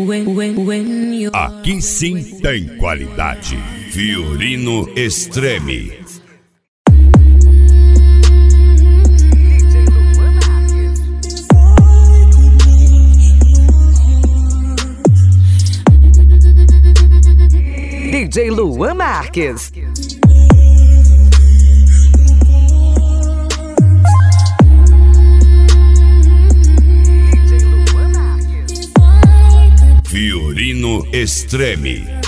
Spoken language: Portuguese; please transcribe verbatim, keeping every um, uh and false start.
Aqui sim tem qualidade. Fiorino Extreme. D J Luan Marques. Fiorino Extreme.